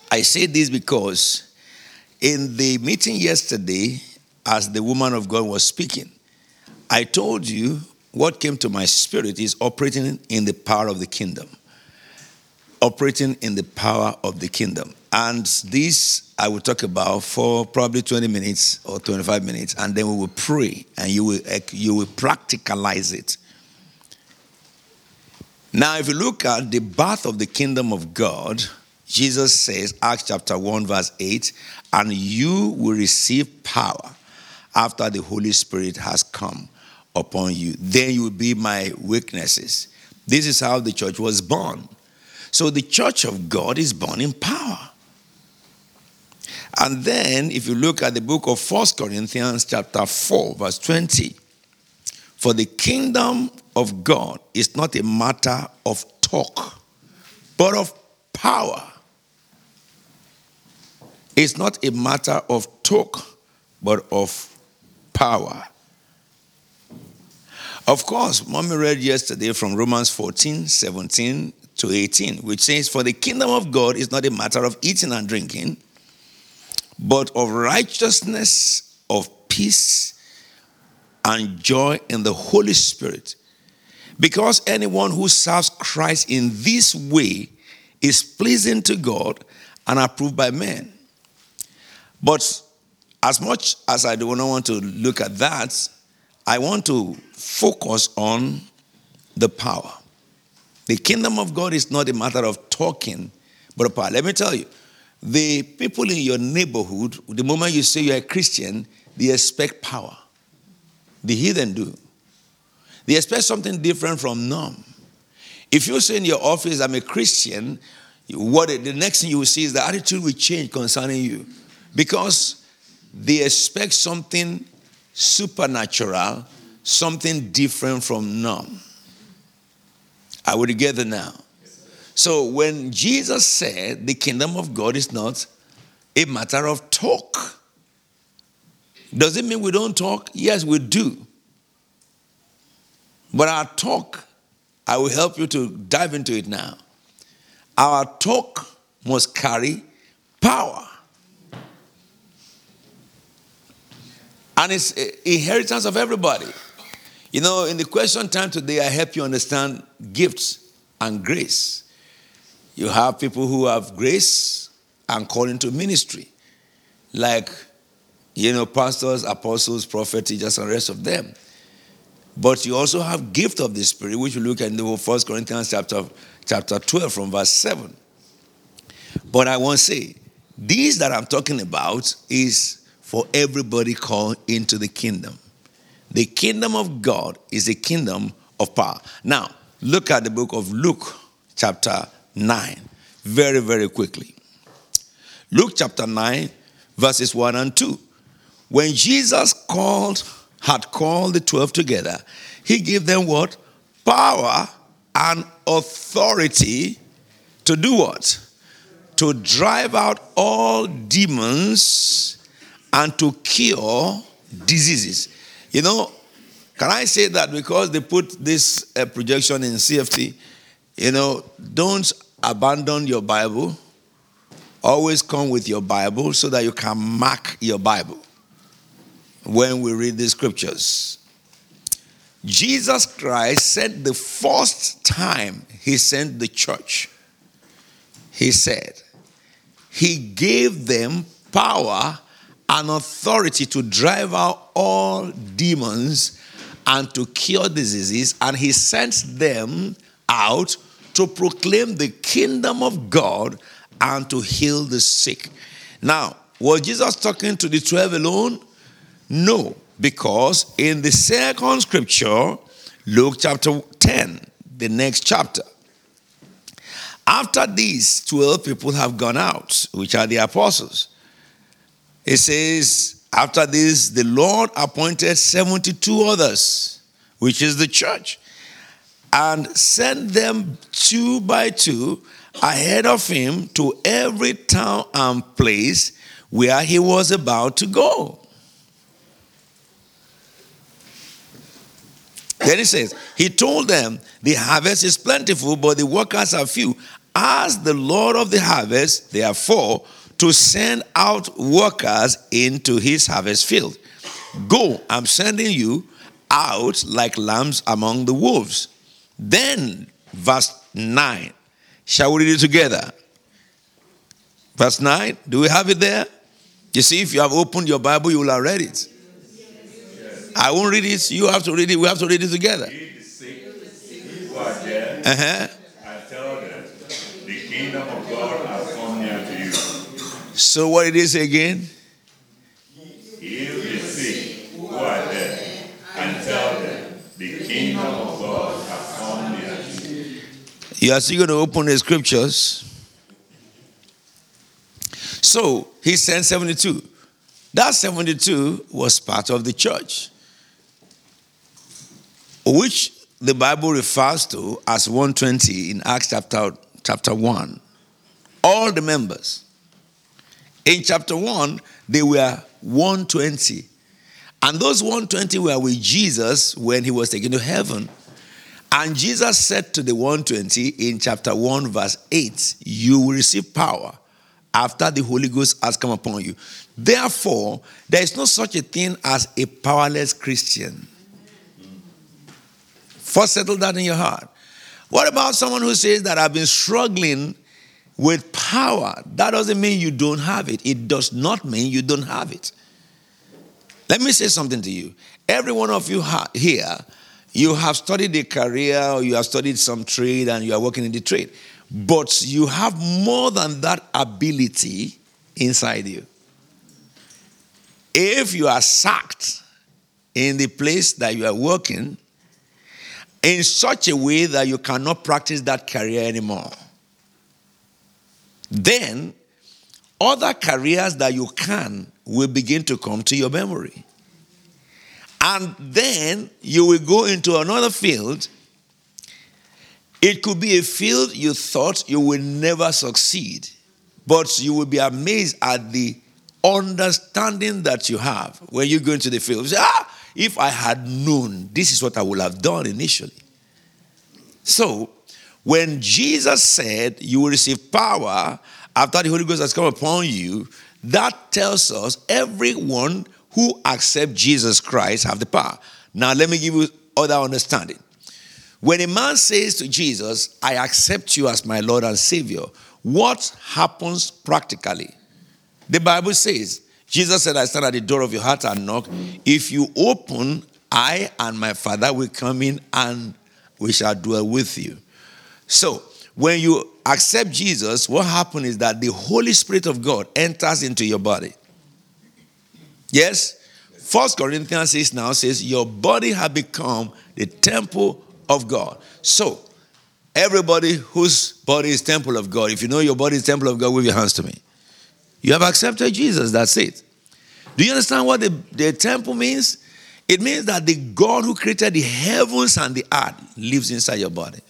I say this because in the meeting yesterday, as the woman of God was speaking, I told you what came to my spirit is operating in the power of the kingdom. Operating in the power of the kingdom. And this I will talk about for probably 20 minutes or 25 minutes, and then we will pray and you will practicalize it. Now, if you look at the birth of the kingdom of God, Jesus says, Acts chapter 1, verse 8, and you will receive power after the Holy Spirit has come upon you. Then you will be my witnesses. This is how the church was born. So the church of God is born in power. And then, if you look at the book of 1 Corinthians chapter 4, verse 20, for the kingdom of God is not a matter of talk, but of power. It's not a matter of talk, but of power. Of course, Mommy read yesterday from Romans 14, 17 to 18, which says, for the kingdom of God is not a matter of eating and drinking, but of righteousness, of peace, and joy in the Holy Spirit. Because anyone who serves Christ in this way is pleasing to God and approved by men. But as much as I do not want to look at that, I want to focus on the power. The kingdom of God is not a matter of talking, but of power. Let me tell you, the people in your neighborhood, the moment you say you're a Christian, they expect power. The heathen do. They expect something different from norm. If you say in your office, I'm a Christian, the next thing you will see is the attitude will change concerning you. Because they expect something supernatural, something different from norm. Are we together now? So when Jesus said the kingdom of God is not a matter of talk, does it mean we don't talk? Yes, we do. But our talk, I will help you to dive into it now. Our talk must carry power. And it's an inheritance of everybody. You know, in the question time today, I help you understand gifts and grace. You have people who have grace and call into ministry. Like, pastors, apostles, prophets, teachers, and the rest of them. But you also have gift of the Spirit, which we look at in the 1 Corinthians chapter 12 from verse 7. But I want to say, these that I'm talking about is for everybody called into the kingdom. The kingdom of God is a kingdom of power. Now, look at the book of Luke, chapter 9, very, very quickly. Luke chapter 9, verses 1 and 2. When Jesus had called the 12 together, he gave them what? Power and authority to do what? To drive out all demons and to cure diseases. Can I say that because they put this projection in CFT, don't abandon your Bible. Always come with your Bible so that you can mark your Bible when we read the scriptures. Jesus Christ said the first time he sent the church, he said, he gave them power and authority to drive out all demons and to cure diseases, and he sent them out to proclaim the kingdom of God and to heal the sick. Now, was Jesus talking to the 12 alone? No, because in the second scripture, Luke chapter 10, the next chapter, after these 12 people have gone out, which are the apostles, it says, after this, the Lord appointed 72 others, which is the church, and sent them 2 by 2 ahead of him to every town and place where he was about to go. Then he says, he told them, the harvest is plentiful, but the workers are few. ask the Lord of the harvest, therefore, to send out workers into his harvest field. Go, I'm sending you out like lambs among the wolves. Then, verse 9. Shall we read it together? Verse 9. Do we have it there? You see, if you have opened your Bible, you will have read it. Yes. I won't read it. You have to read it. We have to read it together. Heal the sick who are dead. I tell them, the kingdom of God has come near to you. So what it is again? Heal the sick who are dead, and tell them, the kingdom of God has come near to you. You are still going to open the scriptures. So he sent 72. That 72 was part of the church, which the Bible refers to as 120 in Acts chapter 1. All the members. In chapter 1, they were 120. And those 120 were with Jesus when he was taken to heaven. And Jesus said to the 120 in chapter 1, verse 8, you will receive power after the Holy Ghost has come upon you. Therefore, there is no such a thing as a powerless Christian. First, settle that in your heart. What about someone who says that I've been struggling with power? That doesn't mean you don't have it. It does not mean you don't have it. Let me say something to you. Every one of you here, you have studied a career or you have studied some trade and you are working in the trade. But you have more than that ability inside you. If you are sacked in the place that you are working in such a way that you cannot practice that career anymore, then other careers that you can will begin to come to your memory. And then you will go into another field. It could be a field you thought you will never succeed, but you will be amazed at the understanding that you have when you go into the field. You say, if I had known, this is what I would have done initially. So, when Jesus said you will receive power after the Holy Ghost has come upon you, that tells us everyone who accepts Jesus Christ have the power. Now, let me give you other understanding. When a man says to Jesus, I accept you as my Lord and Savior, what happens practically? The Bible says, Jesus said, I stand at the door of your heart and knock. If you open, I and my Father will come in and we shall dwell with you. So, when you accept Jesus, what happens is that the Holy Spirit of God enters into your body. Yes? 1 Corinthians 6 now says, your body has become the temple of God. So, everybody whose body is temple of God, if you know your body is temple of God, wave your hands to me. You have accepted Jesus, that's it. Do you understand what the temple means? It means that the God who created the heavens and the earth lives inside your body.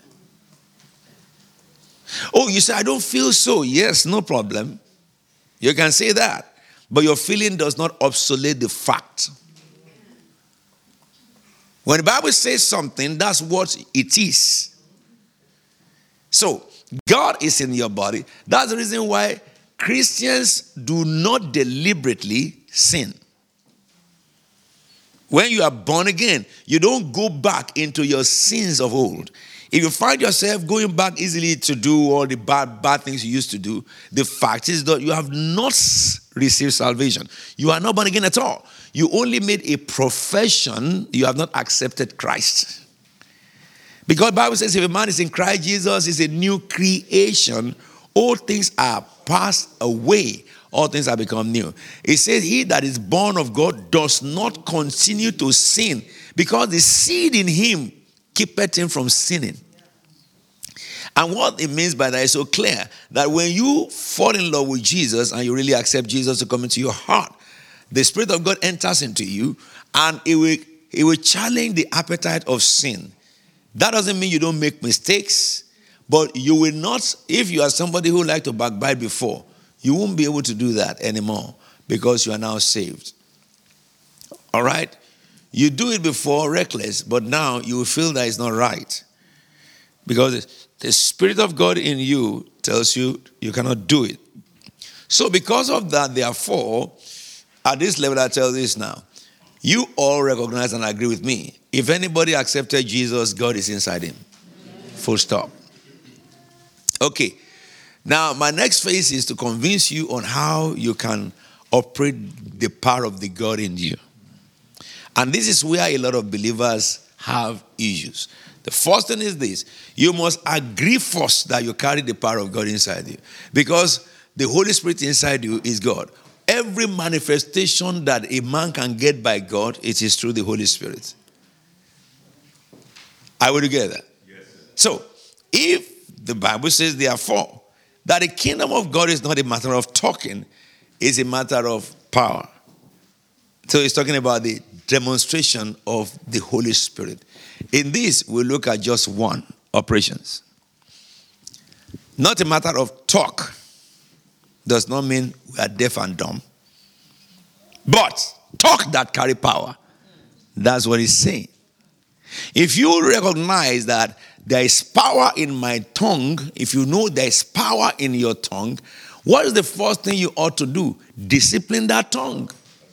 Oh, you say, I don't feel so. Yes, no problem. You can say that. But your feeling does not obsolete the fact. When the Bible says something, that's what it is. So, God is in your body. That's the reason why Christians do not deliberately sin. When you are born again, you don't go back into your sins of old. If you find yourself going back easily to do all the bad things you used to do, the fact is that you have not received salvation. You are not born again at all. You only made a profession. You have not accepted Christ. Because the Bible says if a man is in Christ Jesus, is a new creation. All things are passed away. All things have become new. It says he that is born of God does not continue to sin, because the seed in him keepeth him from sinning. And what it means by that is so clear, that when you fall in love with Jesus and you really accept Jesus to come into your heart, the Spirit of God enters into you and it will challenge the appetite of sin. That doesn't mean you don't make mistakes, but you will not, if you are somebody who liked to backbite before, you won't be able to do that anymore because you are now saved. All right? You do it before reckless, but now you will feel that it's not right. Because the Spirit of God in you tells you you cannot do it. So because of that, therefore, at this level, I tell this now. You all recognize and agree with me. If anybody accepted Jesus, God is inside him. Full stop. Okay. Now, my next phase is to convince you on how you can operate the power of the God in you. And this is where a lot of believers have issues. The first thing is this. You must agree first that you carry the power of God inside you. Because the Holy Spirit inside you is God. Every manifestation that a man can get by God, it is through the Holy Spirit. Are we together? Yes, sir. So, if the Bible says, therefore, that the kingdom of God is not a matter of talking, it's a matter of power. So it's talking about the demonstration of the Holy Spirit. In this, we'll look at just one, operations. Not a matter of talk. Does not mean we are deaf and dumb. But talk that carry power. That's what he's saying. If you recognize that there is power in my tongue, if you know there is power in your tongue, what is the first thing you ought to do? Discipline that tongue.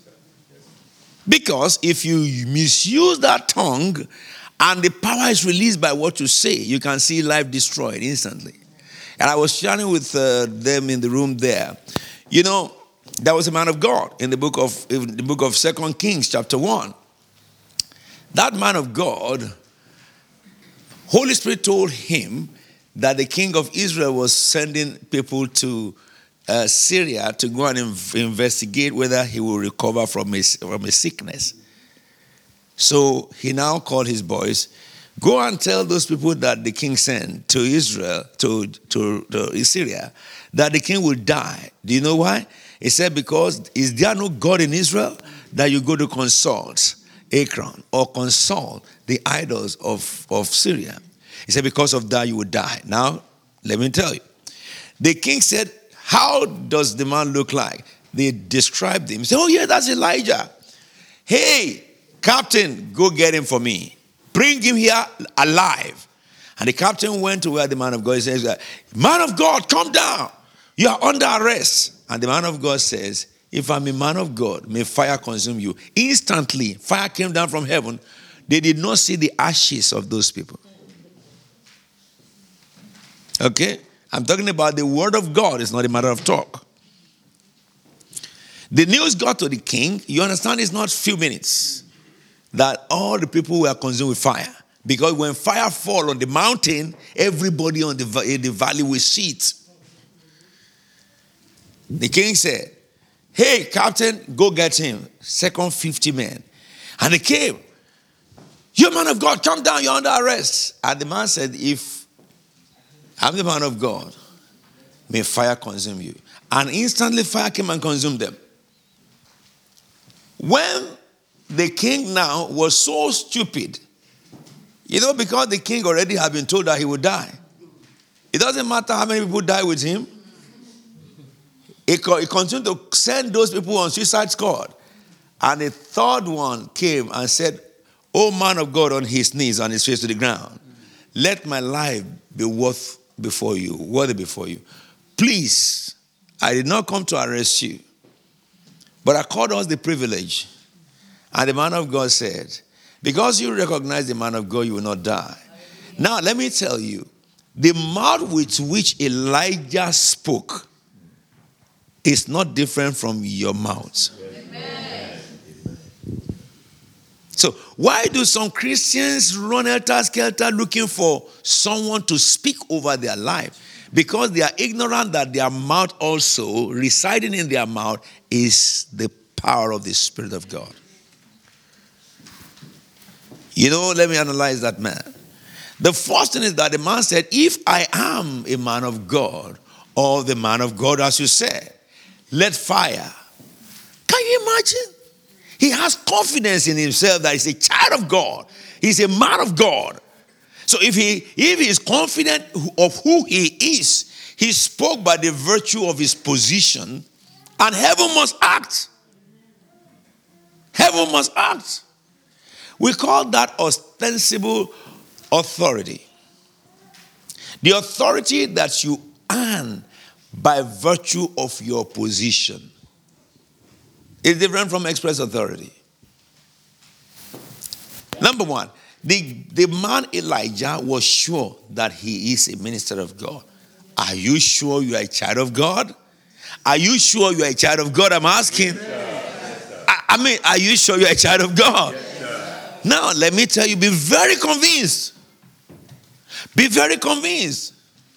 Because if you misuse that tongue and the power is released by what you say, you can see life destroyed instantly. And I was sharing with them in the room there. You know, there was a man of God in the book of 2 Kings chapter 1. That man of God, Holy Spirit told him that the king of Israel was sending people to Syria to go and investigate whether he will recover from a sickness. So he now called his boys, go and tell those people that the king sent to Israel, to Syria, that the king will die. Do you know why? He said, because is there no God in Israel that you go to consult Ekron or consult the idols of Syria? He said, because of that you will die. Now, let me tell you. The king said, how does the man look like? They described him. He said, oh yeah, that's Elijah. Hey, captain, go get him for me. Bring him here alive. And the captain went to where the man of God says, man of God, come down. You are under arrest. And the man of God says, if I'm a man of God, may fire consume you. Instantly, fire came down from heaven. They did not see the ashes of those people. Okay? I'm talking about the word of God. It's not a matter of talk. The news got to the king. You understand, it's not a few minutes that all the people were consumed with fire. Because when fire falls on the mountain, everybody in the valley will see it. The king said, hey, captain, go get him. Second 50 men. And they came. You man of God, come down, you're under arrest. And the man said, if I'm the man of God, may fire consume you. And instantly fire came and consumed them. When the king now was so stupid, because the king already had been told that he would die. It doesn't matter how many people die with him. He continued to send those people on suicide squad. And the third one came and said, oh man of God, on his knees, on his face to the ground, let my life be worthy before you. Please, I did not come to arrest you, but I called us the privilege. And the man of God said, because you recognize the man of God, you will not die. Now, let me tell you, the mouth with which Elijah spoke is not different from your mouth. Amen. So, why do some Christians run helter-skelter looking for someone to speak over their life? Because they are ignorant that their mouth also, residing in their mouth, is the power of the Spirit of God. Let me analyze that man. The first thing is that the man said, if I am a man of God, or the man of God, as you said, let fire. Can you imagine? He has confidence in himself that he's a child of God. He's a man of God. So if he is confident of who he is, he spoke by the virtue of his position, and heaven must act. Heaven must act. We call that ostensible authority. The authority that you and by virtue of your position. It's different from express authority. Number one, the man Elijah was sure that he is a minister of God. Are you sure you are a child of God? Are you sure you are a child of God? I'm asking. I mean, are you sure you are a child of God? Yes, now, let me tell you, be very convinced. Be very convinced.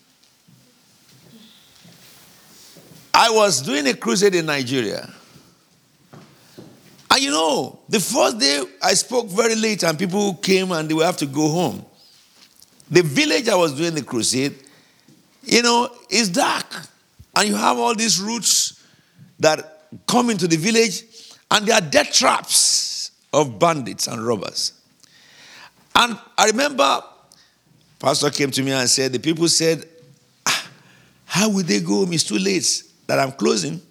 I was doing a crusade in Nigeria. And you know, the first day I spoke very late and people came and they would have to go home. The village I was doing the crusade, you know, is dark. And you have all these routes that come into the village and they are death traps of bandits and robbers. And I remember Pastor came to me and said, the people said, how will they go home? It's too late that I'm closing.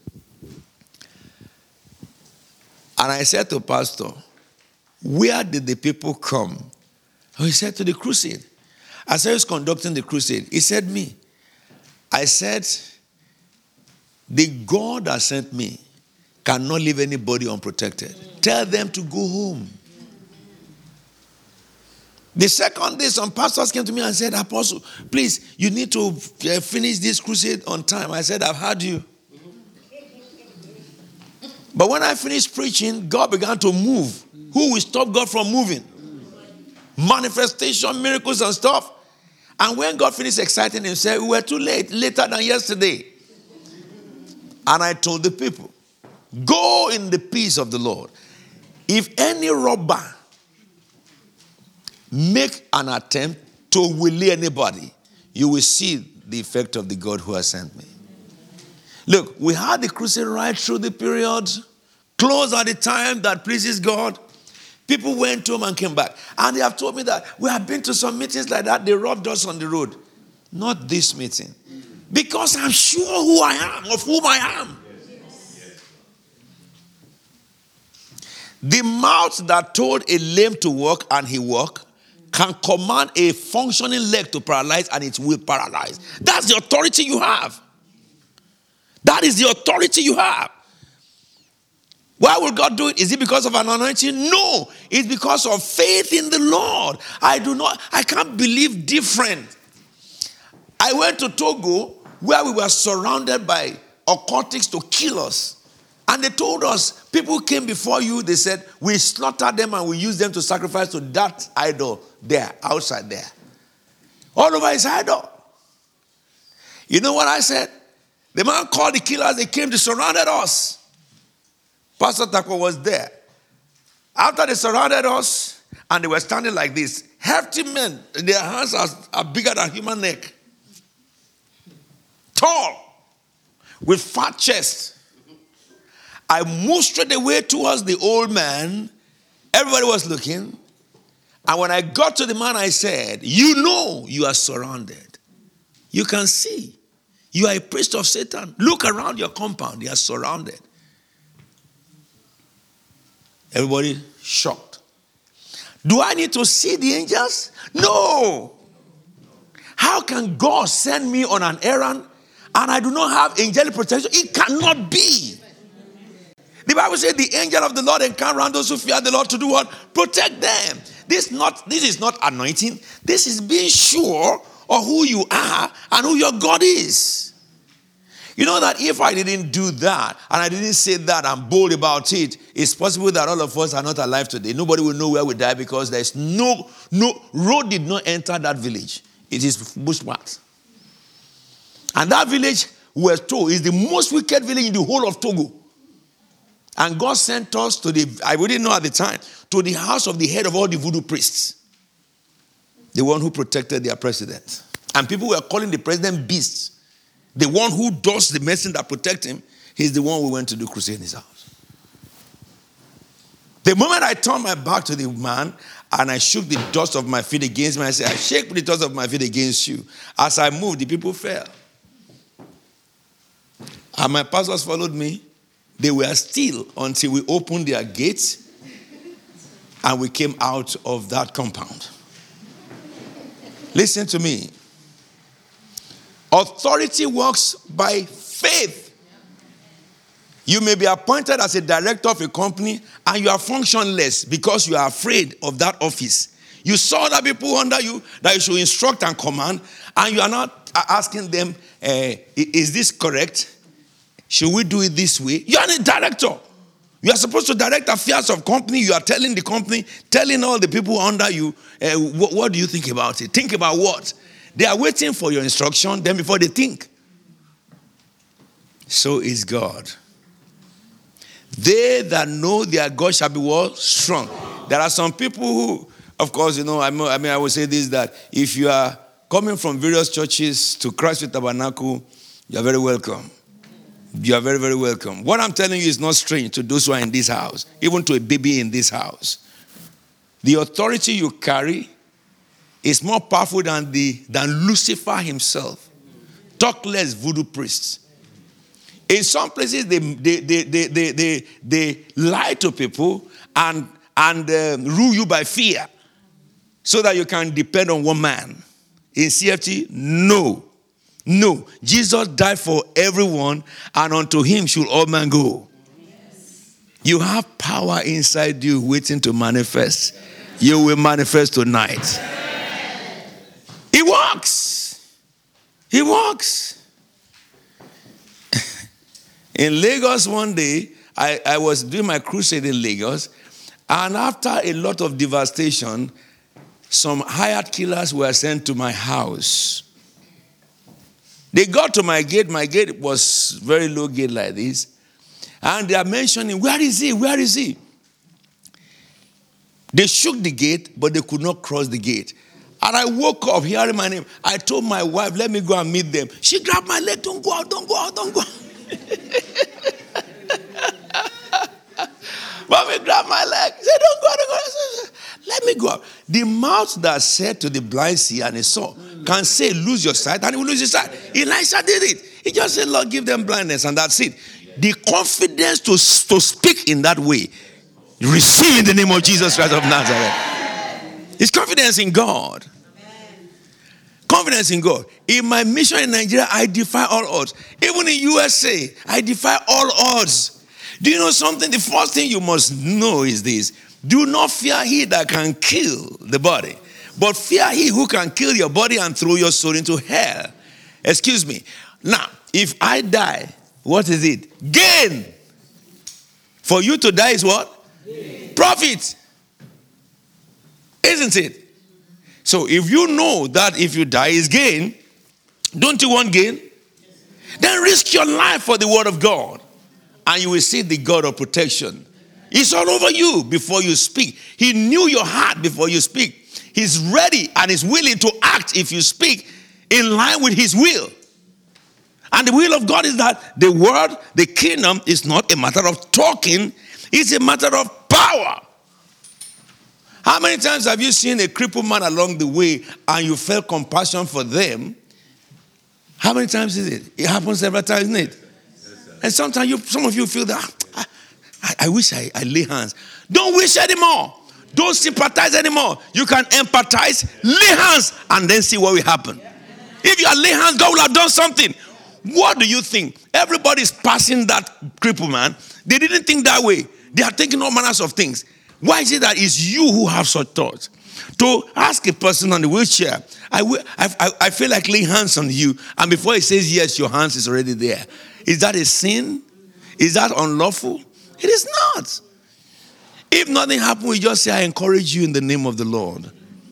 And I said to Pastor, where did the people come? Oh, he said, to the crusade. I said, who's conducting the crusade? He said, me. I said, the God that sent me cannot leave anybody unprotected. Tell them to go home. The second day, some pastors came to me and said, Apostle, please, you need to finish this crusade on time. I said, I've heard you. But when I finished preaching, God began to move. Who will stop God from moving? Manifestation, miracles and stuff. And when God finished exciting himself, we were too late, later than yesterday. And I told the people, go in the peace of the Lord. If any robber make an attempt to waylay anybody, you will see the effect of the God who has sent me. Look, we had the crusade right through the period, close at the time that pleases God. People went home and came back. And they have told me that we have been to some meetings like that. They robbed us on the road. Not this meeting. Because I'm sure who I am, of whom I am. The mouth that told a lame to walk and he walked can command a functioning leg to paralyze and it will paralyze. That's the authority you have. That is the authority you have. Why will God do it? Is it because of an anointing? No. It's because of faith in the Lord. I can't believe different. I went to Togo where we were surrounded by occultics to kill us. And they told us, people came before you, they said, we slaughtered them and we used them to sacrifice to that idol there, outside there. All over his idol. You know what I said? The man called the killers, they came, they surrounded us. Pastor Takwa was there. After they surrounded us, and they were standing like this, hefty men, their hands are bigger than human neck. Tall, with fat chest. I moved straight away towards the old man. Everybody was looking. And when I got to the man, I said, you know you are surrounded. You can see. You are a priest of Satan. Look around your compound. You are surrounded. Everybody shocked. Do I need to see the angels? No. How can God send me on an errand and I do not have angelic protection? It cannot be. The Bible says the angel of the Lord encamp around those who fear the Lord to do what? Protect them. This is not anointing. This is being sure of who you are and who your God is. You know that if I didn't do that and I didn't say that and bold about it, it's possible that all of us are not alive today. Nobody will know where we die because there's no road did not enter that village. It is bushwhacked. And that village, we were told, is the most wicked village in the whole of Togo. And God sent us to I didn't know at the time, to the house of the head of all the voodoo priests. The one who protected their president. And people were calling the president beast. The one who does the medicine that protects him, he's the one we went to do crusade in his house. The moment I turned my back to the man and I shook the dust of my feet against him, I said, I shake the dust of my feet against you. As I moved, the people fell. And my pastors followed me. They were still until we opened their gates and we came out of that compound. Listen to me. Authority works by faith. You may be appointed as a director of a company and you are functionless because you are afraid of that office. You saw that people under you that you should instruct and command, and you are not asking them, is this correct? Should we do it this way? You are a director. You are supposed to direct affairs of company. You are telling the company, telling all the people under you, what do you think about it? Think about what? They are waiting for your instruction, then before they think. So is God. They that know their God shall be what? Strong. There are some people who, of course, I would say this, that if you are coming from various churches to Christ Faith Tabernacle, you are very welcome. You are very, very welcome. What I'm telling you is not strange to those who are in this house, even to a baby in this house. The authority you carry is more powerful than Lucifer himself. Talk less, voodoo priests. In some places, they lie to people and rule you by fear so that you can depend on one man. In CFT, no. Jesus died for everyone, and unto him should all men go. Yes. You have power inside you waiting to manifest. You will manifest tonight. It works. It works. In Lagos one day, I was doing my crusade in Lagos, and after a lot of devastation, some hired killers were sent to my house. They got to my gate. My gate was very low gate like this. And they are mentioning, where is he? Where is he? They shook the gate, but they could not cross the gate. And I woke up hearing my name. I told my wife, let me go and meet them. She grabbed my leg, don't go out, don't go out, don't go out. Mommy grabbed my leg. She said, don't go, don't go. Let me go out. The mouth that said to the blind see and he saw can say, lose your sight, and he will lose his sight. Elisha did it. He just said, Lord, give them blindness, and that's it. The confidence to speak in that way, receive in the name of Jesus Christ of Nazareth. It's confidence in God. Confidence in God. In my mission in Nigeria, I defy all odds. Even in USA, I defy all odds. Do you know something? The first thing you must know is this. Do not fear he that can kill the body, but fear he who can kill your body and throw your soul into hell. Excuse me. Now, if I die, what is it? Gain. For you to die is what? Gain. Profit. Isn't it? So if you know that if you die is gain, don't you want gain? Then risk your life for the word of God, and you will see the God of protection. He's all over you before you speak. He knew your heart before you speak. He's ready and is willing to act if you speak in line with his will. And the will of God is that the word, the kingdom, is not a matter of talking. It's a matter of power. How many times have you seen a crippled man along the way and you felt compassion for them? How many times is it? It happens several times, isn't it? And sometimes some of you feel that, I wish I lay hands. Don't wish anymore. Don't sympathize anymore. You can empathize, lay hands, and then see what will happen. If you are laying hands, God will have done something. What do you think? Everybody's passing that crippled man. They didn't think that way. They are thinking all manners of things. Why is it that it's you who have such thoughts? To ask a person on the wheelchair, I feel like laying hands on you, and before he says yes, your hands is already there. Is that a sin? Is that unlawful? It is not. If nothing happened, we just say, I encourage you in the name of the Lord.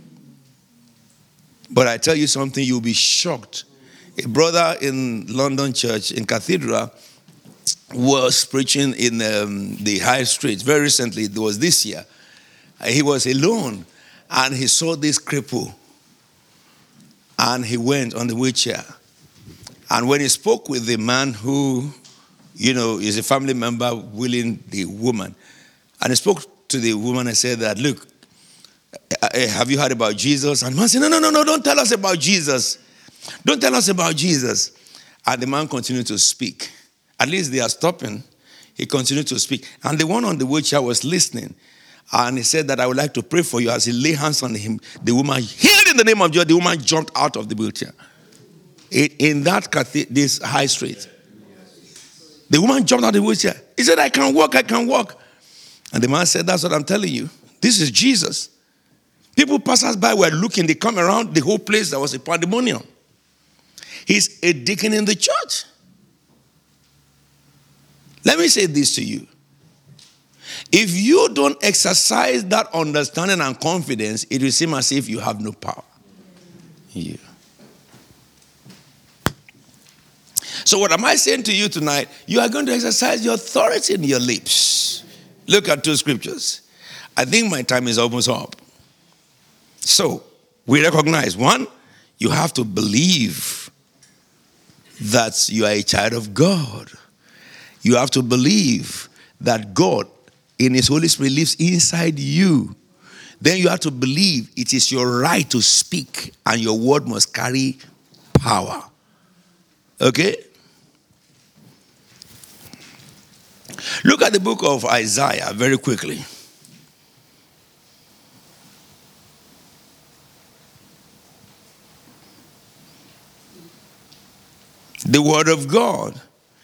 But I tell you something, you'll be shocked. A brother in London church, in Cathedral, was preaching in the high street. Very recently, it was this year. He was alone, and he saw this cripple, and he went on the wheelchair. And when he spoke with the man who, is a family member willing the woman, and he spoke to the woman and said that, look, have you heard about Jesus? And the man said, no, don't tell us about Jesus. Don't tell us about Jesus. And the man continued to speak. At least they are stopping. He continued to speak. And the one on the wheelchair was listening. And he said that I would like to pray for you. As he laid hands on him, the woman healed in the name of Jesus. The woman jumped out of the wheelchair. in that this high street. The woman jumped out of the wheelchair. He said, I can walk. And the man said, that's what I'm telling you. This is Jesus. People passers by were looking. They come around the whole place. There was a pandemonium. He's a deacon in the church. Let me say this to you. If you don't exercise that understanding and confidence, it will seem as if you have no power. Yeah. So what am I saying to you tonight? You are going to exercise your authority in your lips. Look at two scriptures. I think my time is almost up. So, we recognize, one, you have to believe that you are a child of God. You have to believe that God in His Holy Spirit lives inside you. Then you have to believe it is your right to speak and your word must carry power. Okay? Look at the book of Isaiah very quickly. The word of God.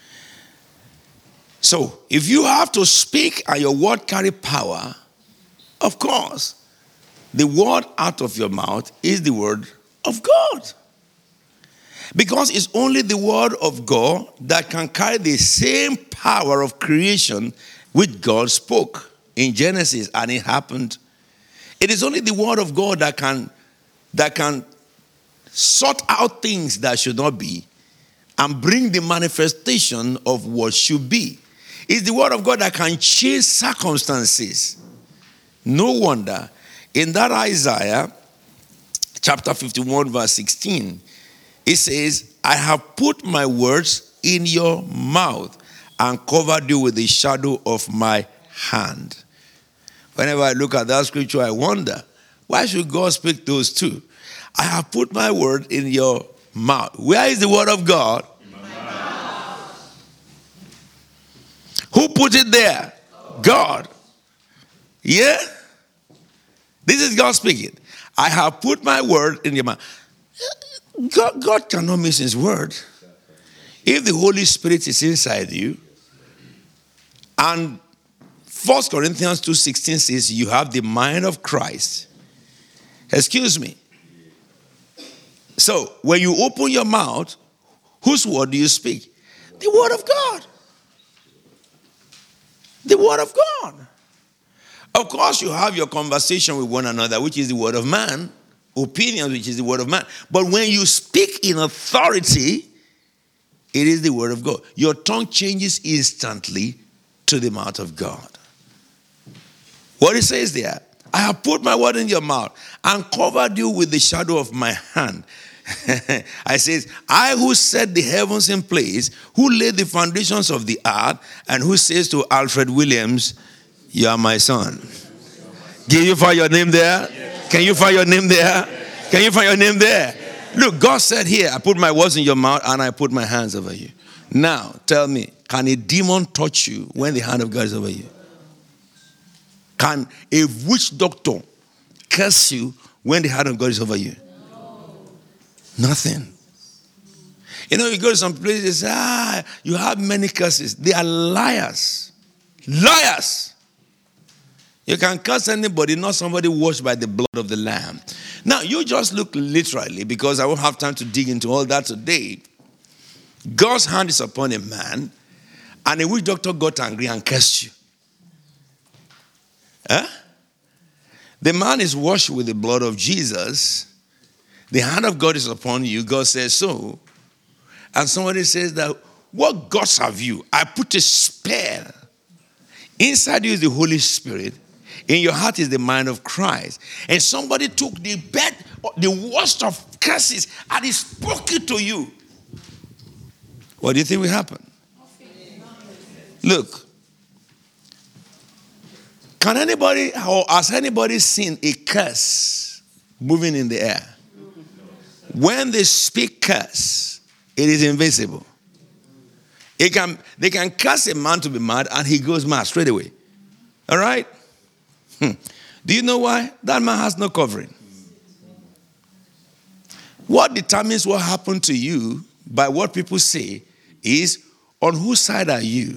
So, if you have to speak and your word carry power, of course, the word out of your mouth is the word of God. Because it's only the word of God that can carry the same power of creation which God spoke in Genesis, and it happened. It is only the word of God that can sort out things that should not be and bring the manifestation of what should be. It's the word of God that can change circumstances. No wonder in that Isaiah chapter 51 verse 16, it says, I have put my words in your mouth and covered you with the shadow of my hand. Whenever I look at that scripture, I wonder, why should God speak those two? I have put my word in your mouth. Where is the word of God? Who put it there? God. Yeah? This is God speaking. I have put my word in your mouth. God cannot miss His word. If the Holy Spirit is inside you, and 1 Corinthians 2:16 says you have the mind of Christ. Excuse me. So, when you open your mouth, whose word do you speak? The word of God. The word of God. Of course, you have your conversation with one another, which is the word of man. Opinions, which is the word of man. But when you speak in authority, it is the word of God. Your tongue changes instantly to the mouth of God. What it says there, I have put my word in your mouth and covered you with the shadow of my hand. I says, I who set the heavens in place, who laid the foundations of the earth, and who says to Alfred Williams, you are my son. Can you find your name there? Can you find your name there? Can you find your name there? Look, God said here, I put my words in your mouth and I put my hands over you. Now, tell me, can a demon touch you when the hand of God is over you? Can a witch doctor curse you when the hand of God is over you? Nothing. You know, you go to some places, you have many curses. They are liars. Liars. You can curse anybody, not somebody washed by the blood of the Lamb. Now, you just look literally, because I won't have time to dig into all that today. God's hand is upon a man, and a witch doctor got angry and cursed you. Huh? The man is washed with the blood of Jesus. The hand of God is upon you. God says so. And somebody says that, what gods have you? I put a spell. Inside you is the Holy Spirit. In your heart is the mind of Christ. And somebody took the worst of curses and he spoke it to you. What do you think will happen? Look. Can anybody, or has anybody seen a curse moving in the air? When they speak curse, it is invisible. They can curse a man to be mad and he goes mad straight away. All right? Do you know why? That man has no covering. What determines what happened to you by what people say is on whose side are you?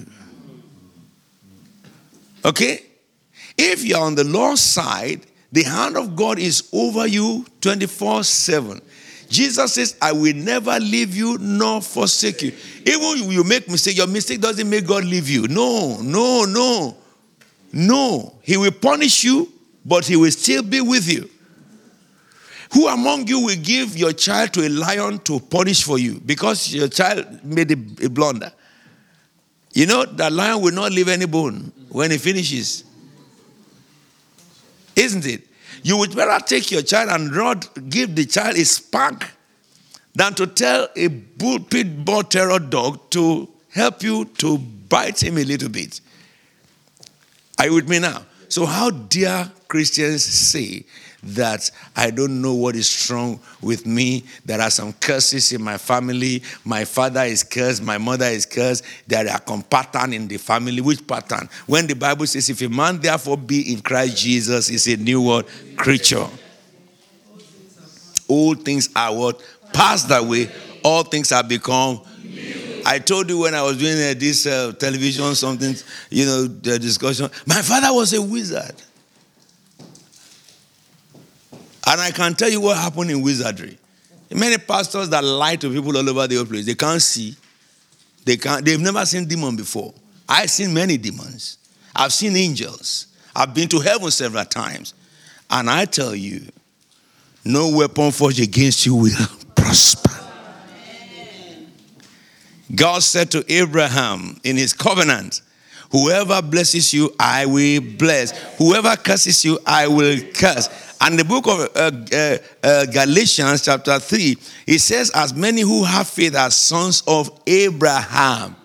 Okay? If you're on the Lord's side, the hand of God is over you 24/7. Jesus says, I will never leave you nor forsake you. Even if you make mistake, your mistake doesn't make God leave you. No. He will punish you, but he will still be with you. Who among you will give your child to a lion to punish for you because your child made a blunder? You know, the lion will not leave any bone when he finishes. Isn't it? You would better take your child and not give the child a spank than to tell a pit bull terror dog to help you to bite him a little bit. Are you with me now? So how dare Christians say that I don't know what is wrong with me? There are some curses in my family. My father is cursed. My mother is cursed. There are some pattern in the family. Which pattern? When the Bible says, if a man therefore be in Christ Jesus, is a new what? Creature. Old things are what? Passed away. All things have become new. I told you when I was doing this television something, the discussion. My father was a wizard. And I can tell you what happened in wizardry. Many pastors that lie to people all over the whole place, they can't see. They've never seen demon before. I've seen many demons. I've seen angels. I've been to heaven several times. And I tell you, no weapon forged against you will prosper. Amen. God said to Abraham in his covenant, whoever blesses you, I will bless. Whoever curses you, I will curse. And the book of Galatians chapter 3, it says, as many who have faith are sons of Abraham.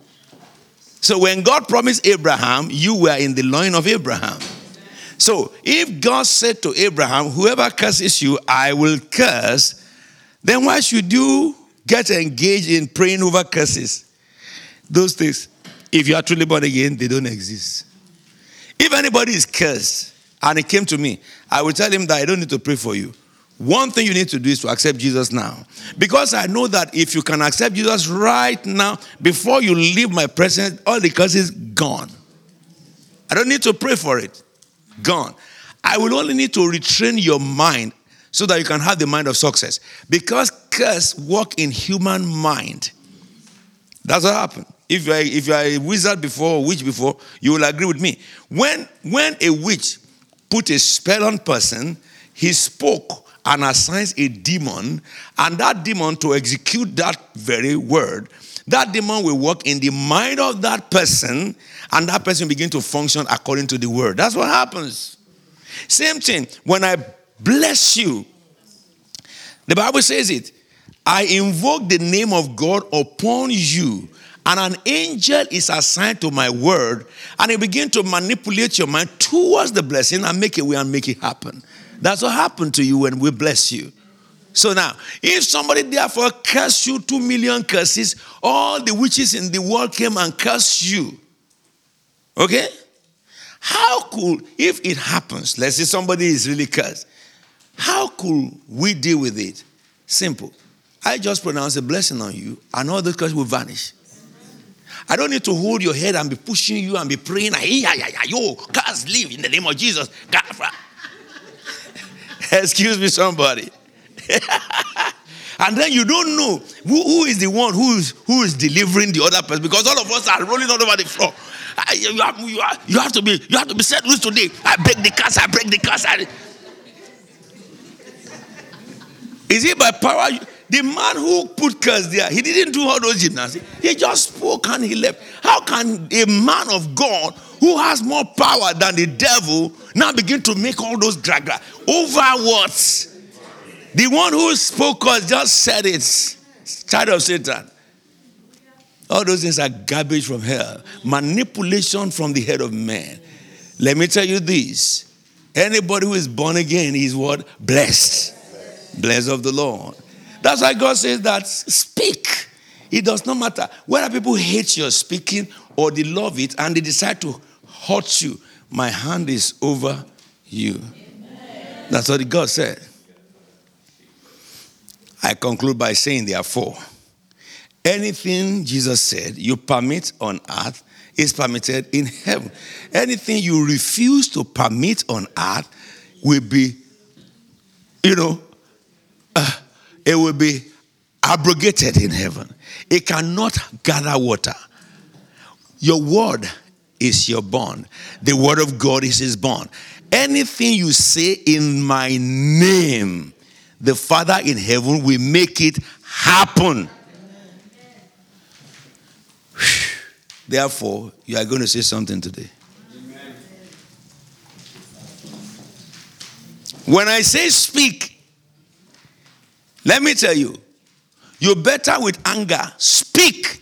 So when God promised Abraham, you were in the line of Abraham. So if God said to Abraham, whoever curses you, I will curse, then why should you get engaged in praying over curses? Those things, if you are truly born again, they don't exist. If anybody is cursed, and he came to me, I will tell him that I don't need to pray for you. One thing you need to do is to accept Jesus now. Because I know that if you can accept Jesus right now, before you leave my presence, all the curses gone. I don't need to pray for it. Gone. I will only need to retrain your mind so that you can have the mind of success. Because curse work in human mind. That's what happened. If you are a wizard before or witch before, you will agree with me. When a witch put a spell on person, he spoke and assigns a demon, and that demon to execute that very word, that demon will work in the mind of that person, and that person begin to function according to the word. That's what happens. Same thing, when I bless you, the Bible says it, I invoke the name of God upon you, and an angel is assigned to my word, and it begin to manipulate your mind towards the blessing and make it way and make it happen. That's what happened to you when we bless you. So now, if somebody therefore cursed you 2 million curses, all the witches in the world came and cursed you. Okay? How could, if it happens, let's say somebody is really cursed, how could we deal with it? Simple. I just pronounce a blessing on you, and all the curses will vanish. I don't need to hold your head and be pushing you and be praying. Yo, curse, leave in the name of Jesus. Excuse me, somebody. And then you don't know who is the one who is delivering the other person, because all of us are rolling all over the floor. You have to be set loose today. I break the curse. Is it by power? The man who put curse there, he didn't do all those gymnastics. He just spoke and he left. How can a man of God who has more power than the devil now begin to make all those drag over what? The one who spoke us just said it. Child of Satan. All those things are garbage from hell. Manipulation from the head of man. Let me tell you this. Anybody who is born again is what? Blessed. Blessed of the Lord. That's why God says that speak. It does not matter whether people hate your speaking or they love it and they decide to hurt you. My hand is over you. Amen. That's what God said. I conclude by saying therefore, anything Jesus said you permit on earth is permitted in heaven. Anything you refuse to permit on earth will be, it will be abrogated in heaven. It cannot gather water. Your word is your bond. The word of God is his bond. Anything you say in my name, the Father in heaven will make it happen. Therefore, you are going to say something today. Amen. When I say speak, let me tell you, you're better with anger. Speak.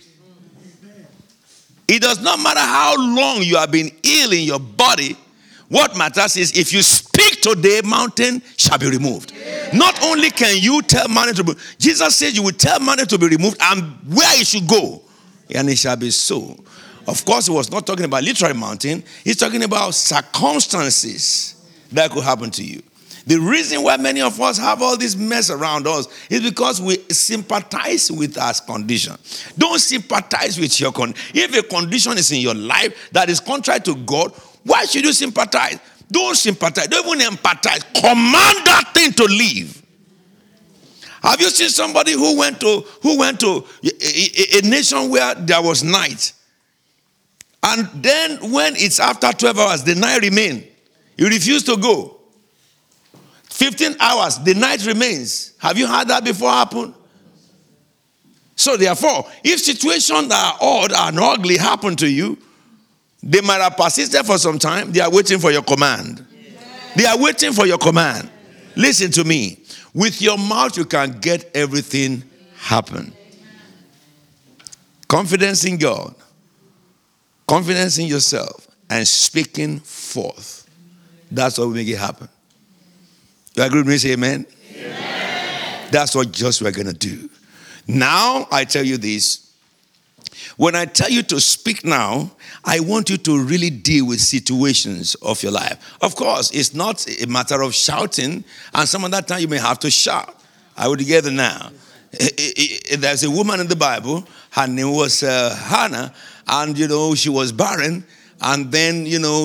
It does not matter how long you have been ill in your body. What matters is if you speak today, mountain shall be removed. Not only can you tell mountain to be, Jesus said you will tell mountain to be removed and where it should go, and it shall be so. Of course, he was not talking about literal mountain. He's talking about circumstances that could happen to you. The reason why many of us have all this mess around us is because we sympathize with our condition. Don't sympathize with your condition. If a condition is in your life that is contrary to God, why should you sympathize? Don't sympathize. Don't even empathize. Command that thing to leave. Have you seen somebody who went to a nation where there was night? And then when it's after 12 hours, the night remains. You refuse to go. 15 hours, the night remains. Have you had that before happen? So therefore, if situations that are odd and ugly happen to you, they might have persisted for some time. They are waiting for your command. They are waiting for your command. Listen to me. With your mouth, you can get everything happen. Confidence in God. Confidence in yourself and speaking forth. That's what will make it happen. You agree with me? Say amen? Amen. That's what just we're going to do. Now, I tell you this. When I tell you to speak now, I want you to really deal with situations of your life. Of course, it's not a matter of shouting, and some of that time you may have to shout. Are we together now? There's a woman in the Bible, her name was Hannah, and she was barren, and then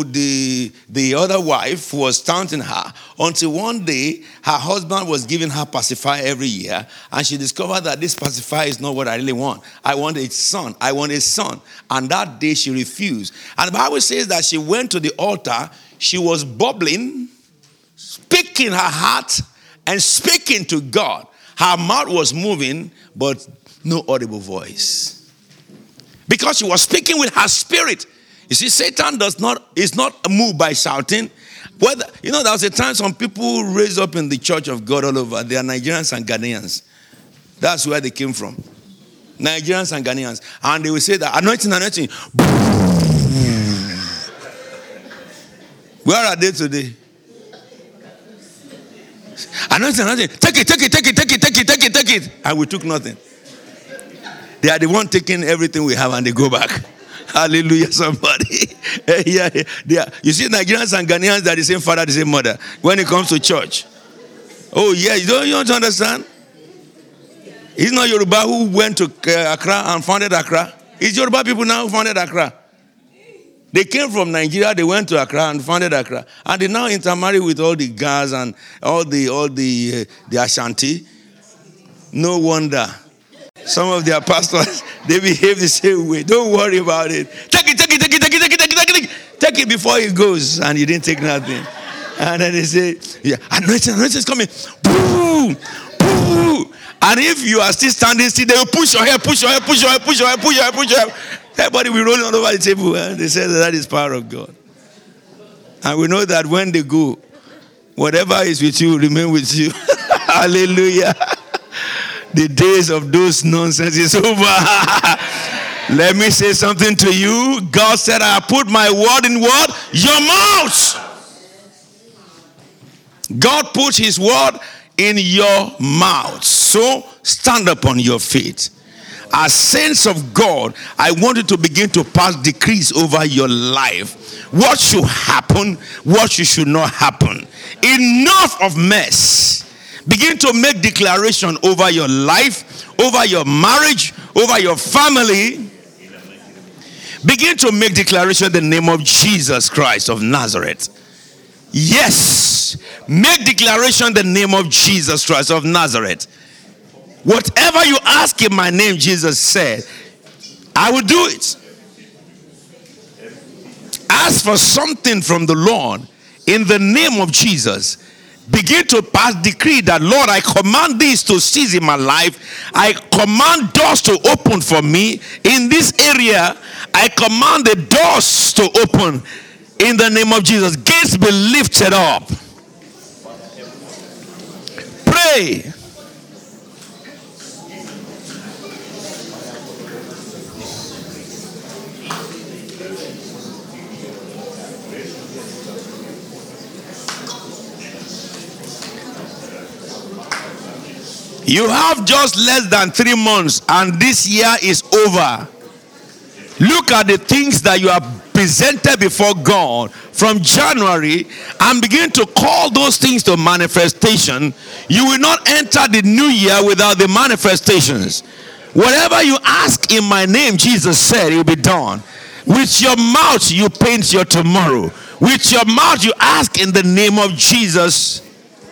the other wife was taunting her until one day her husband was giving her pacifier every year, and she discovered that this pacifier is not what I really want. I want a son. I want a son. And that day she refused. And the Bible says that she went to the altar. She was bubbling, speaking her heart and speaking to God. Her mouth was moving, but no audible voice. Because she was speaking with her spirit. You see, Satan is not moved by shouting. There was a time some people raised up in the church of God all over. They are Nigerians and Ghanaians. That's where they came from. Nigerians and Ghanaians. And they will say that anointing. Where are they today? Anointing. Take it. And we took nothing. They are the one taking everything we have and they go back. Hallelujah, somebody. Yeah. You see, Nigerians and Ghanaians, they are the same father, the same mother. When it comes to church. Oh, yeah, you don't understand? It's not Yoruba who went to Accra and founded Accra. It's Yoruba people now who founded Accra. They came from Nigeria, they went to Accra and founded Accra. And they now intermarry with all the Gas and all the Ashanti. No wonder. Some of their pastors, they behave the same way. Don't worry about it. Take it. Take it before it goes. And you didn't take nothing. And then they say, yeah, anointing is coming. Boom. And if you are still standing still, they will push your hair. Everybody will roll all over the table. And they say that is power of God. And we know that when they go, whatever is with you, remain with you. Hallelujah. The days of those nonsense is over. Let me say something to you. God said, I put my word in what? Your mouth. God put his word in your mouth. So stand up on your feet. As saints of God, I want you to begin to pass decrees over your life. What should happen, what should not happen. Enough of mess. Begin to make declaration over your life, over your marriage, over your family. Begin to make declaration in the name of Jesus Christ of Nazareth. Yes. Make declaration in the name of Jesus Christ of Nazareth. Whatever you ask in my name, Jesus said, I will do it. Ask for something from the Lord in the name of Jesus. Begin to pass decree that, Lord, I command this to cease in my life. I command doors to open for me in this area. I command the doors to open in the name of Jesus. Gates be lifted up. Pray. You have just less than 3 months and this year is over. Look at the things that you have presented before God from January and begin to call those things to manifestation. You will not enter the new year without the manifestations. Whatever you ask in my name, Jesus said, it will be done. With your mouth you paint your tomorrow. With your mouth you ask in the name of Jesus.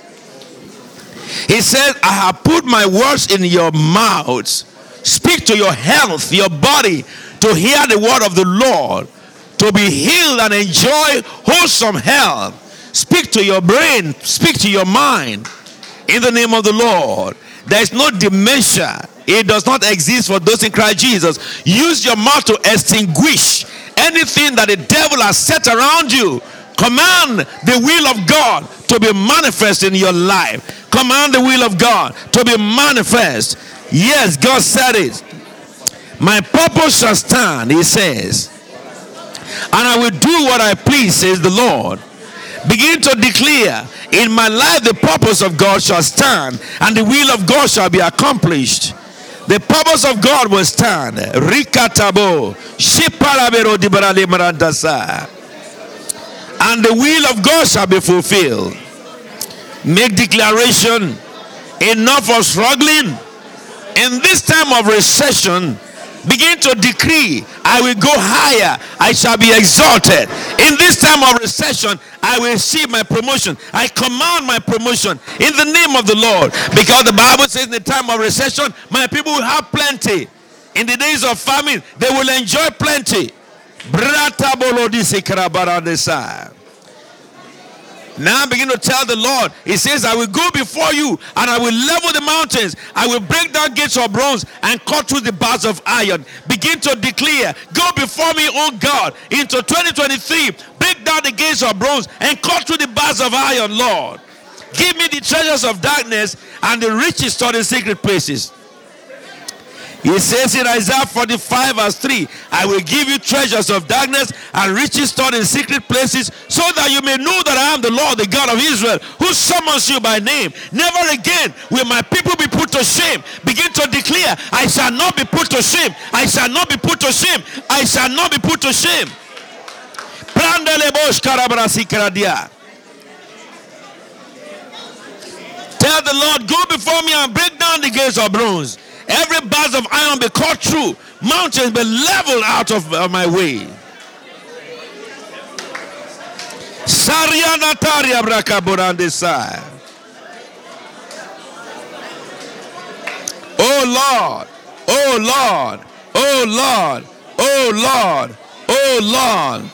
He said, I have put my words in your mouth. Speak to your health, your body, to hear the word of the Lord, to be healed and enjoy wholesome health. Speak to your brain, speak to your mind in the name of the Lord. There is no dementia. It does not exist for those in Christ Jesus. Use your mouth to extinguish anything that the devil has set around you. Command the will of God to be manifest in your life. Command the will of God to be manifest. Yes, God said it. My purpose shall stand, he says, and I will do what I please, says the Lord. Begin to declare, in my life the purpose of God shall stand, and the will of God shall be accomplished. The purpose of God will stand. Rikatabo, Shiparabero Dibarale Marandasa. And the will of God shall be fulfilled. Make declaration. Enough of struggling. In this time of recession, begin to decree, I will go higher, I shall be exalted. In this time of recession, I will receive my promotion. I command my promotion in the name of the Lord. Because the Bible says in the time of recession, my people will have plenty. In the days of famine, they will enjoy plenty. Now begin to tell the Lord. He says, I will go before you and I will level the mountains. I will break down gates of bronze and cut through the bars of iron. Begin to declare, go before me, O God, into 2023. Break down the gates of bronze and cut through the bars of iron, Lord. Give me the treasures of darkness and the riches stored in secret places. He says in Isaiah 45 verse 3, I will give you treasures of darkness and riches stored in secret places, so that you may know that I am the Lord, the God of Israel, who summons you by name. Never again will my people be put to shame. Begin to declare, I shall not be put to shame. I shall not be put to shame. I shall not be put to shame. Tell the Lord, go before me and break down the gates of bronze. Every bars of iron be cut through. Mountains be leveled out of my way. Oh Lord, oh Lord, oh Lord, oh Lord, oh Lord.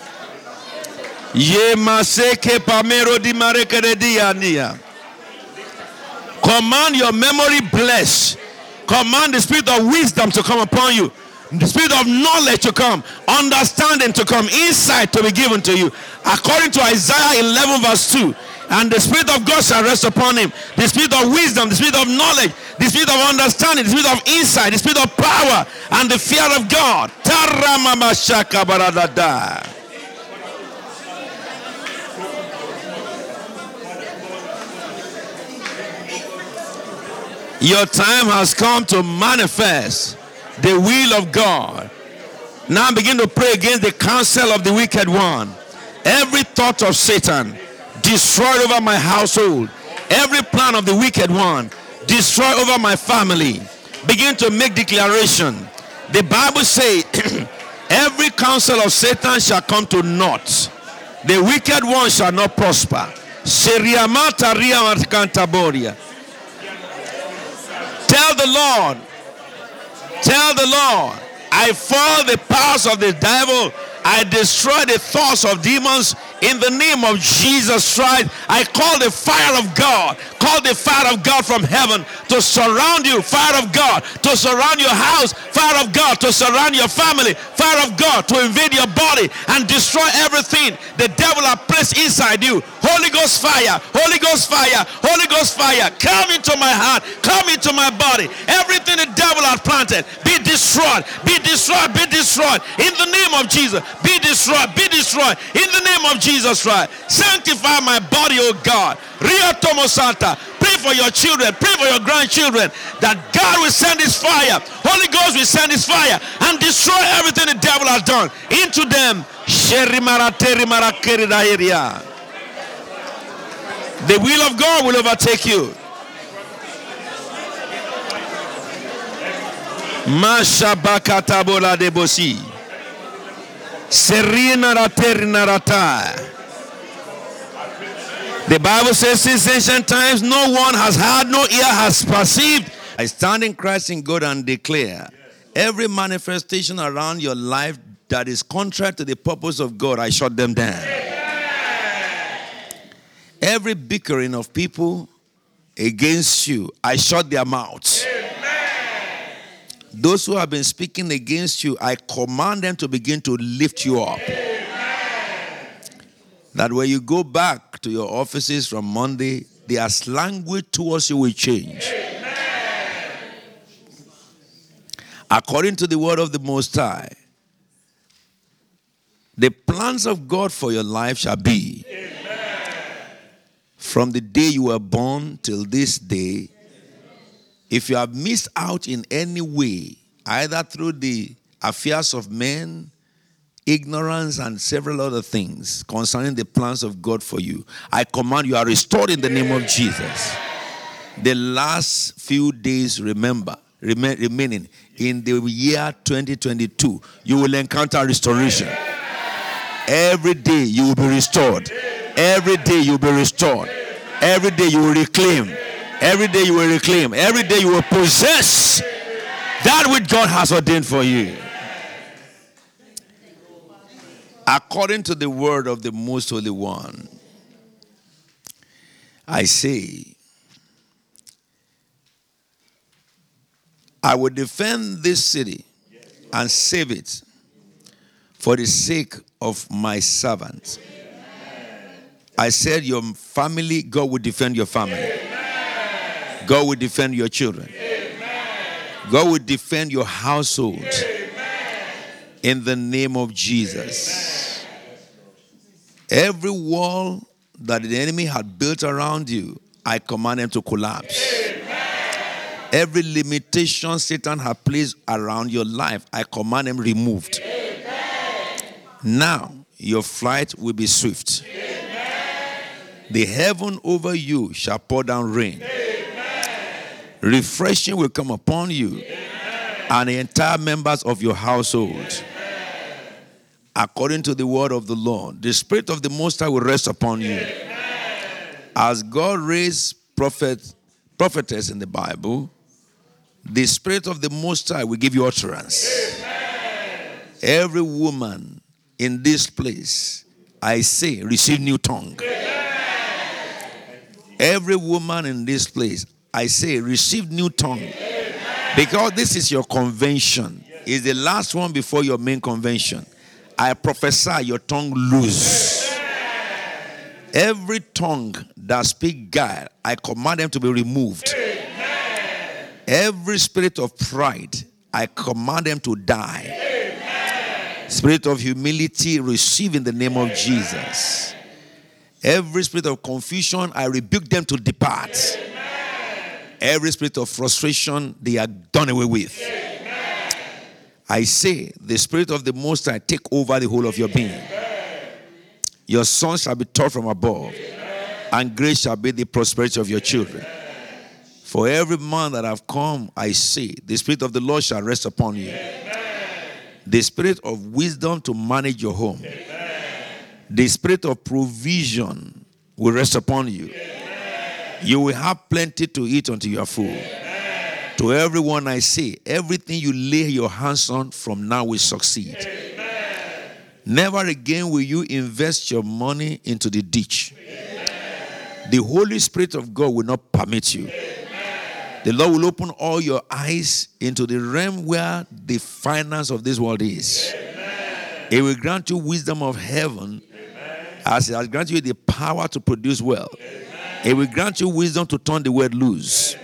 Ye maseke pamero di marekerediania. Command your memory bless. Command the spirit of wisdom to come upon you. The spirit of knowledge to come. Understanding to come. Insight to be given to you. According to Isaiah 11 verse 2. And the spirit of God shall rest upon him. The spirit of wisdom, the spirit of knowledge, the spirit of understanding, the spirit of insight, the spirit of power, and the fear of God. Taramamashaka baradada. Your time has come to manifest the will of God. Now begin to pray against the counsel of the wicked one. Every thought of Satan destroyed over my household. Every plan of the wicked one, destroy over my family. Begin to make declaration. The Bible says, every counsel of Satan shall come to naught. The wicked one shall not prosper. Tell the Lord, I foil the powers of the devil. I destroy the thoughts of demons in the name of Jesus Christ. I call the fire of God. Call the fire of God from heaven to surround you. Fire of God to surround your house. Fire of God to surround your family. Fire of God to invade your body and destroy everything the devil has placed inside you. Holy Ghost fire. Holy Ghost fire. Holy Ghost fire. Come into my heart. Come into my body. Everything the devil has planted, be destroyed. Be destroyed. Be destroyed. In the name of Jesus. Be destroyed. Be destroyed. In the name of Jesus Christ. Sanctify my body, O God. Ria Tomo Santa. Pray for your children. Pray for your grandchildren. That God will send his fire. Holy Ghost will send his fire and destroy everything the devil has done into them. The will of God will overtake you. Masha bakatabola debosi. Serina raterina rata. The Bible says, since ancient times, no one has heard, no ear has perceived. I stand in Christ in God and declare, every manifestation around your life that is contrary to the purpose of God, I shut them down. Every bickering of people against you, I shut their mouths. Those who have been speaking against you, I command them to begin to lift you up. That when you go back to your offices from Monday, their language towards you will change. According to the word of the Most High, the plans of God for your life shall be, from the day you were born till this day. If you have missed out in any way, either through the affairs of men, ignorance, and several other things concerning the plans of God for you, I command you are restored in the name of Jesus. The last few days remaining in the year 2022, you will encounter restoration. Every day you will be restored. Every day you will be restored. Every day you will reclaim. Every day you will reclaim. Every day you will possess that which God has ordained for you. According to the word of the Most Holy One, I say, I will defend this city and save it for the sake of my servants. I said your family, God will defend your family. God will defend your children. God will defend your household. In the name of Jesus. Every wall that the enemy had built around you, I command them to collapse. Every limitation Satan had placed around your life, I command them removed. Now, your flight will be swift. The heaven over you shall pour down rain. Refreshing will come upon you and the entire members of your household. According to the word of the Lord, the Spirit of the Most High will rest upon you. As God raised prophetess in the Bible, the Spirit of the Most High will give you utterance. Every woman in this place, I say, receive new tongue. Every woman in this place, I say, receive new tongue. Because this is your convention. It's the last one before your main convention. I prophesy your tongue loose. Every tongue that speaks guile, I command them to be removed. Every spirit of pride, I command them to die. Spirit of humility, receive in the name of Jesus. Every spirit of confusion, I rebuke them to depart. Every spirit of frustration, they are done away with. I say, the Spirit of the Most High take over the whole of your being. Your sons shall be taught from above. And grace shall be the prosperity of your children. For every man that have come, I say, the Spirit of the Lord shall rest upon you. The Spirit of wisdom to manage your home. The Spirit of provision will rest upon you. You will have plenty to eat until you are full. To everyone I say, everything you lay your hands on from now will succeed. Never again will you invest your money into the ditch. The Holy Spirit of God will not permit you. The Lord will open all your eyes into the realm where the finance of this world is. He will grant you wisdom of heaven as He has granted you the power to produce wealth. He will grant you wisdom to turn the world loose.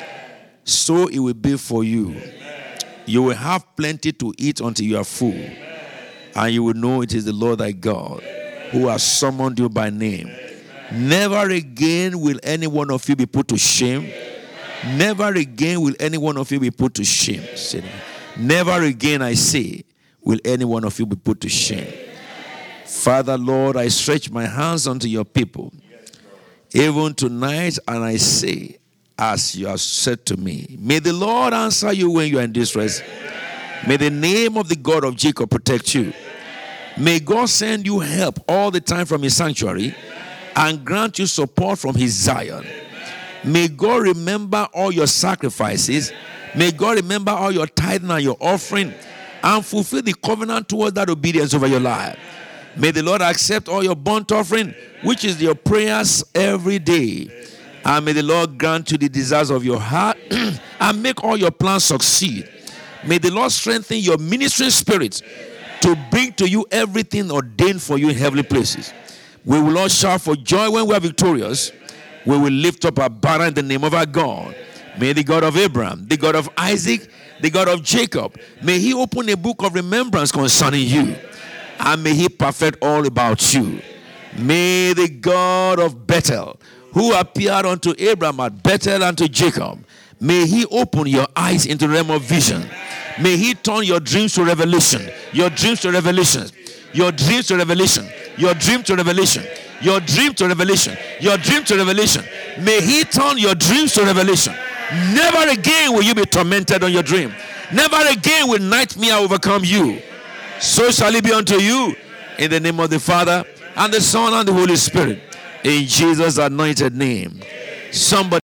So it will be for you. You will have plenty to eat until you are full. And you will know it is the Lord thy God who has summoned you by name. Never again will any one of you be put to shame. Never again will any one of you be put to shame. Never again, I say, will any one of you be put to shame. Father, Lord, I stretch my hands unto your people. Even tonight, and I say, as you have said to me, may the Lord answer you when you are in distress. May the name of the God of Jacob protect you. May God send you help all the time from His sanctuary and grant you support from His Zion. May God remember all your sacrifices. May God remember all your tithing and your offering and fulfill the covenant towards that obedience over your life. May the Lord accept all your burnt offering, which is your prayers every day. And may the Lord grant you the desires of your heart and make all your plans succeed. May the Lord strengthen your ministering spirit to bring to you everything ordained for you in heavenly places. We will all shout for joy when we are victorious. We will lift up our banner in the name of our God. May the God of Abraham, the God of Isaac, the God of Jacob, may He open a book of remembrance concerning you. And may He perfect all about you. May the God of Bethel, who appeared unto Abraham at Bethel and to Jacob, may He open your eyes into the realm of vision. May He turn your dreams to revelation. Your dreams to revelation. Your dreams to revelation. Your dream to revelation. Your dream to revelation. Your dream to revelation. May He turn your dreams to revelation. Never again will you be tormented on your dream. Never again will nightmare overcome you. So shall it be unto you, in the name of the Father and the Son and the Holy Spirit, in Jesus' anointed name. Somebody